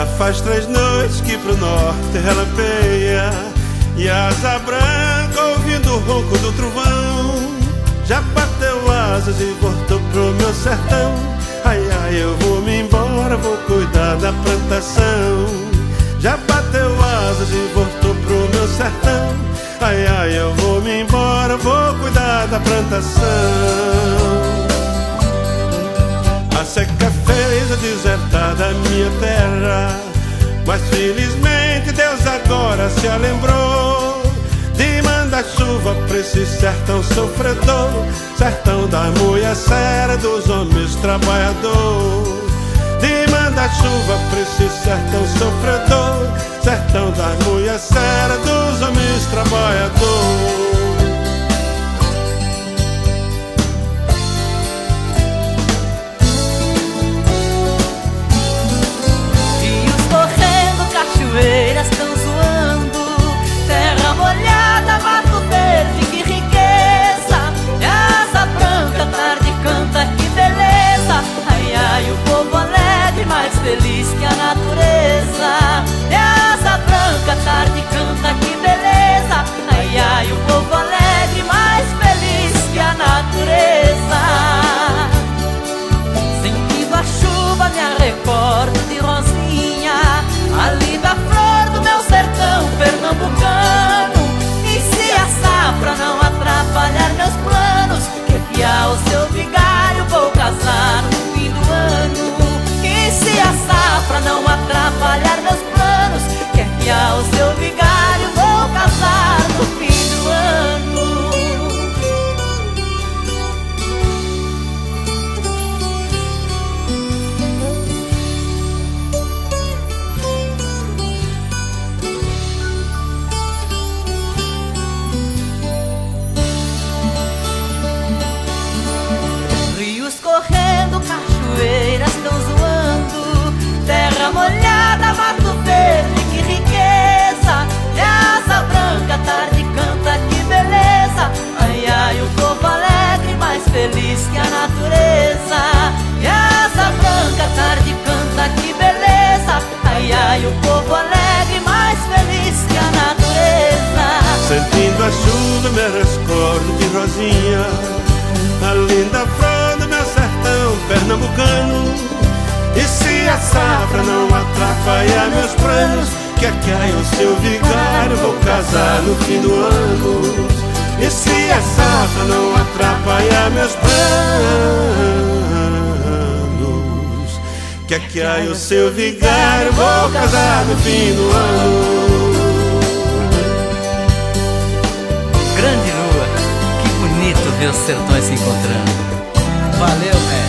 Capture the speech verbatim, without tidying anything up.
Já faz três noites que pro norte relampeia, e a asa branca ouvindo o ronco do trovão já bateu asas e voltou pro meu sertão. Ai, ai, eu vou me embora, vou cuidar da plantação. Já bateu asas e voltou pro meu sertão. Ai, ai, eu vou me embora, vou cuidar da plantação. A seca fez a desertar da minha terra, mas felizmente Deus agora se lembrou de mandar chuva pra esse sertão sofredor, sertão da mulher séria, dos homens trabalhador. De mandar chuva pra esse sertão sofredor, sertão da mulher séria, dos homens trabalhador. Cachoeiras tão zoando, terra molhada, mato verde, que riqueza. E asa branca, tarde canta, que beleza. Ai, ai, o povo alegre, mais feliz que a natureza. E asa branca, tarde canta, que beleza. Ai, ai, o povo alegre, mais feliz que a natureza. Sentindo a chuva me recordo de Rosinha, a linda flor do meu sertão pernambucano. E se a safra não atrapalhar meus planos, que fiar o seu vigário, vou casar no fim do ano. E se a safra não atrapalhar meus planos, que fiar o seu vigário, vou casar no fim do ano. Cachoeiras tão zoando, terra molhada, mato verde, que riqueza. E asa branca, tarde canta, que beleza. Ai, ai, o povo alegre, mais feliz que a natureza. E asa branca, tarde canta, que beleza. Ai, ai, o povo alegre, mais feliz que a natureza. Sentindo a chuva me recordo de Rosinha, a linda flor do meu sertão pernambucano. E se a safra não atrapalhar meus planos, que aqui é o seu vigário, vou casar no fim do ano. E se a safra não atrapalhar meus planos, que aqui é o seu vigário, vou casar no fim do ano. Grande Lua, que bonito ver os sertões se encontrando. Valeu, velho.